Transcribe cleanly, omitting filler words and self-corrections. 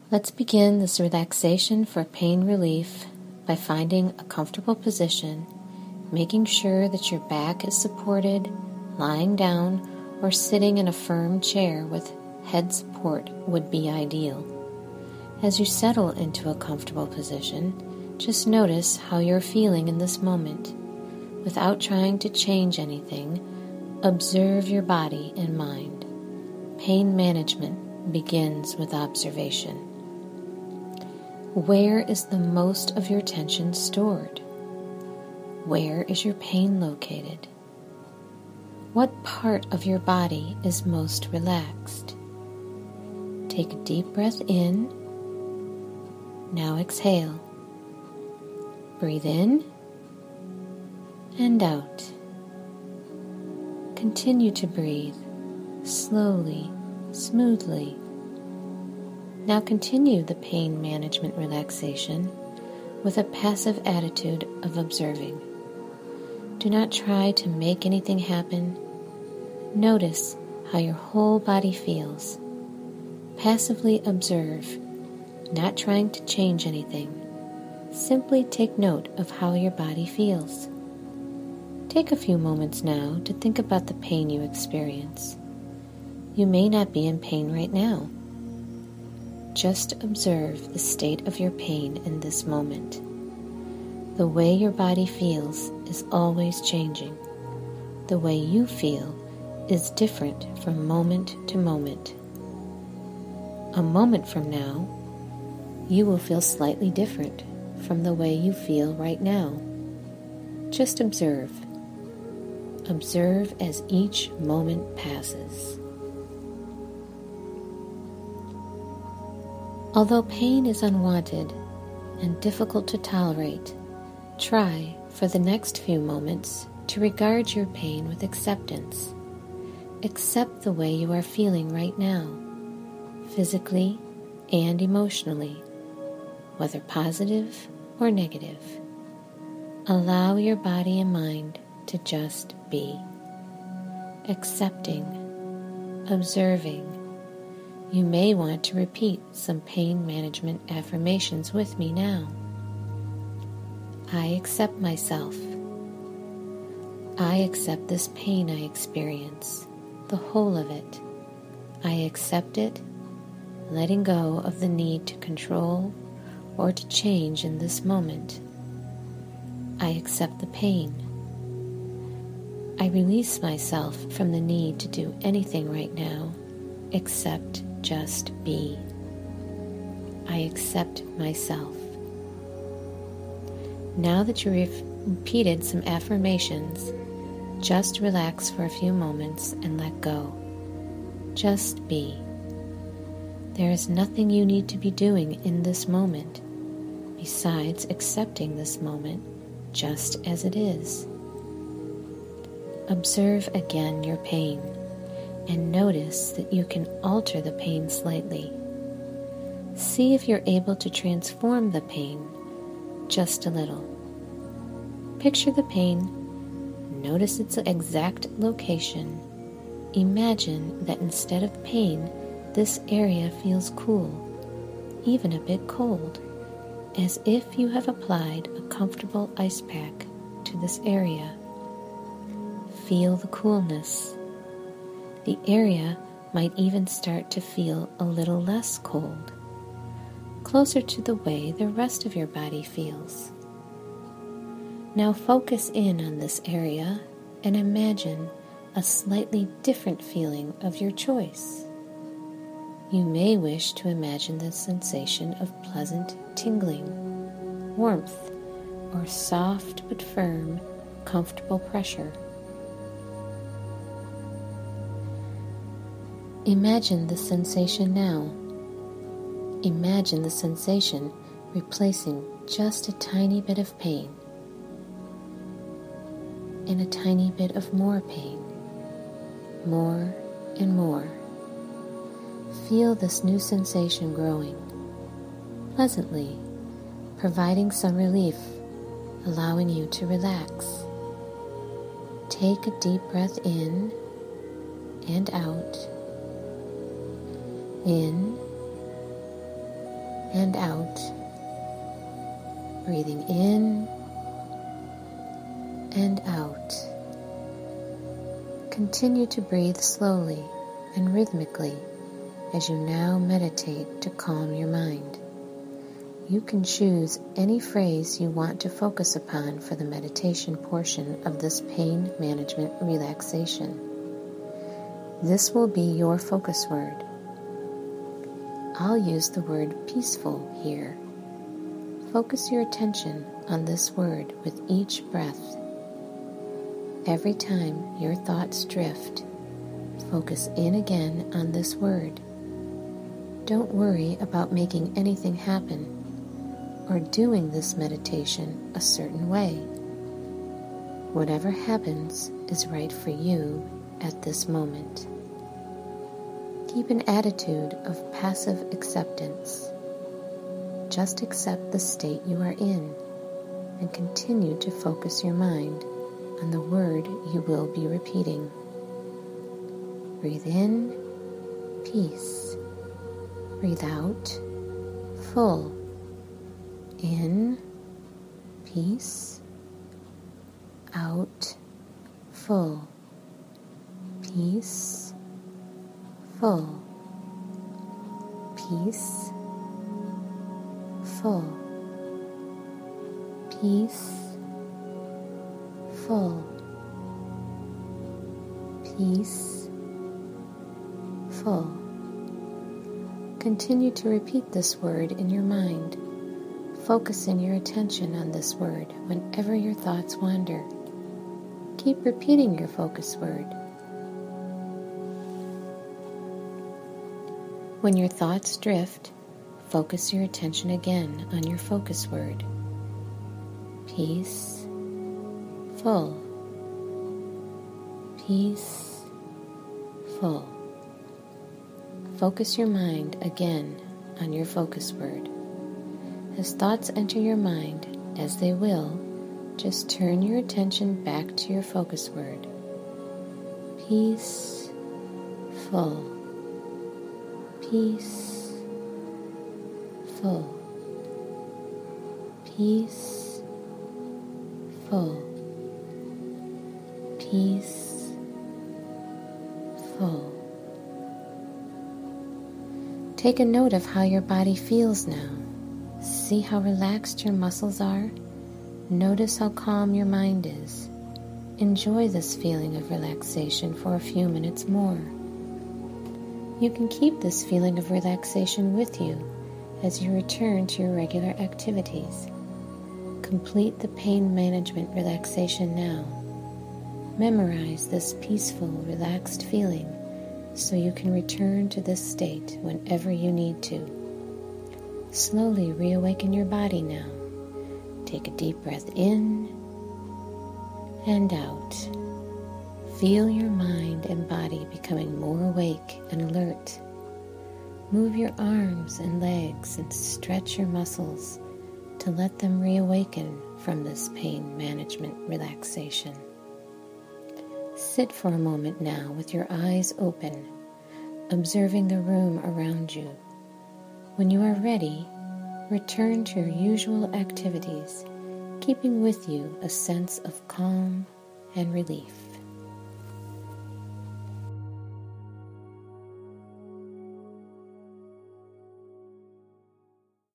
Let's begin this relaxation for pain relief by finding a comfortable position, making sure that your back is supported, lying down, or sitting in a firm chair with head support would be ideal. As you settle into a comfortable position, just notice how you're feeling in this moment. Without trying to change anything, observe your body and mind. Pain management begins with observation. Where is the most of your tension stored? Where is your pain located? What part of your body is most relaxed? Take a deep breath in. Now exhale. Breathe in and out. Continue to breathe slowly, smoothly. Now continue the pain management relaxation with a passive attitude of observing. Do not try to make anything happen. Notice how your whole body feels. Passively observe, not trying to change anything. Simply take note of how your body feels. Take a few moments now to think about the pain you experience. You may not be in pain right now. Just observe the state of your pain in this moment. The way your body feels is always changing. The way you feel is different from moment to moment. A moment from now, you will feel slightly different from the way you feel right now. Just observe. Observe as each moment passes. Although pain is unwanted and difficult to tolerate, try for the next few moments to regard your pain with acceptance. Accept the way you are feeling right now, physically and emotionally, whether positive or negative. Allow your body and mind to just be. Accepting, observing. You may want to repeat some pain management affirmations with me now. I accept myself. I accept this pain I experience, the whole of it. I accept it, letting go of the need to control or to change in this moment. I accept the pain. I release myself from the need to do anything right now except just be. I accept myself. Now that you've repeated some affirmations, just relax for a few moments and let go. Just be. There is nothing you need to be doing in this moment besides accepting this moment just as it is. Observe again your pain and notice that you can alter the pain slightly. See if you're able to transform the pain just a little. Picture the pain, notice its exact location. Imagine that instead of pain, this area feels cool, even a bit cold, as if you have applied a comfortable ice pack to this area. Feel the coolness. The area might even start to feel a little less cold, closer to the way the rest of your body feels. Now focus in on this area and imagine a slightly different feeling of your choice. You may wish to imagine the sensation of pleasant tingling, warmth, or soft but firm, comfortable pressure. Imagine the sensation now. Imagine the sensation replacing just a tiny bit of pain and a tiny bit of more pain, more and more. Feel this new sensation growing, pleasantly, providing some relief, allowing you to relax. Take a deep breath in and out. In and out. Breathing in and out. Continue to breathe slowly and rhythmically as you now meditate to calm your mind. You can choose any phrase you want to focus upon for the meditation portion of this pain management relaxation. This will be your focus word. I'll use the word peaceful here. Focus your attention on this word with each breath. Every time your thoughts drift, focus in again on this word. Don't worry about making anything happen or doing this meditation a certain way. Whatever happens is right for you at this moment. Keep an attitude of passive acceptance. Just accept the state you are in and continue to focus your mind on the word you will be repeating. Breathe in, peace. Breathe out, full. In, peace. Out, full. Peace, full. Peace, full. Peace, full. Peace, full. Continue to repeat this word in your mind, focusing your attention on this word whenever your thoughts wander. Keep repeating your focus word. When your thoughts drift, focus your attention again on your focus word. Peace, full. Peace, full. Focus your mind again on your focus word. As thoughts enter your mind, as they will, just turn your attention back to your focus word. Peace, full. Peace, full. Peace, full. Peace, full. Take a note of how your body feels now. See how relaxed your muscles are. Notice how calm your mind is. Enjoy this feeling of relaxation for a few minutes more. You can keep this feeling of relaxation with you as you return to your regular activities. Complete the pain management relaxation now. Memorize this peaceful, relaxed feeling so you can return to this state whenever you need to. Slowly reawaken your body now. Take a deep breath in and out. Feel your mind and body becoming more awake and alert. Move your arms and legs and stretch your muscles to let them reawaken from this pain management relaxation. Sit for a moment now with your eyes open, observing the room around you. When you are ready, return to your usual activities, keeping with you a sense of calm and relief.